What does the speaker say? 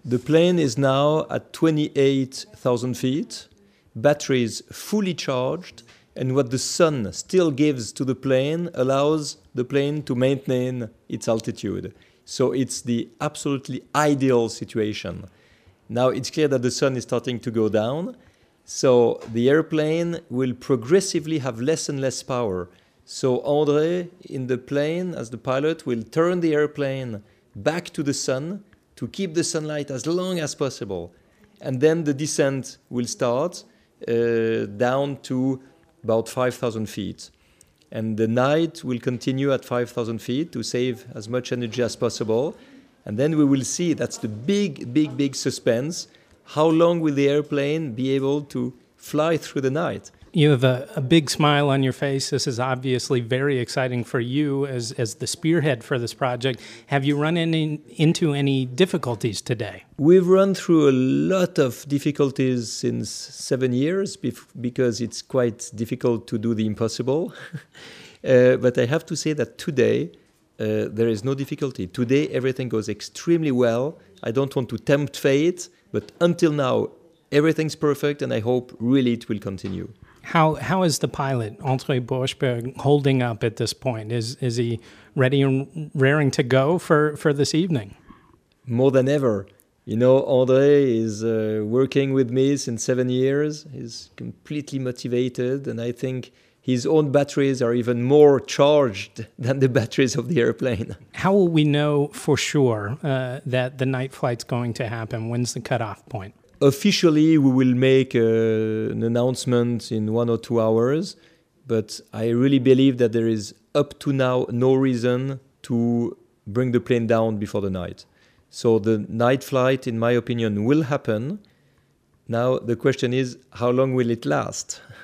The plane is now at 28,000 feet, batteries fully charged, and what the sun still gives to the plane allows the plane to maintain its altitude. So it's the absolutely ideal situation. Now it's clear that the sun is starting to go down, so the airplane will progressively have less and less power. So André, in the plane, as the pilot, will turn the airplane back to the sun to keep the sunlight as long as possible. And then the descent will start down to about 5,000 feet. And the night will continue at 5,000 feet to save as much energy as possible. And then we will see, that's the big suspense, how long will the airplane be able to fly through the night? You have a big smile on your face. This is obviously very exciting for you as the spearhead for this project. Have you run into any difficulties today? We've run through a lot of difficulties since 7 years because it's quite difficult to do the impossible. But I have to say that today there is no difficulty. Today everything goes extremely well. I don't want to tempt fate, but until now everything's perfect, and I hope really it will continue. How is the pilot, André Borschberg, holding up at this point? Is he ready and raring to go for this evening? More than ever. You know, André is working with me since 7 years. He's completely motivated, and I think his own batteries are even more charged than the batteries of the airplane. How will we know for sure that the night flight's going to happen? When's the cutoff point? Officially, we will make an announcement in 1 or 2 hours, but I really believe that there is up to now no reason to bring the plane down before the night. So the night flight, in my opinion, will happen. Now the question is, how long will it last?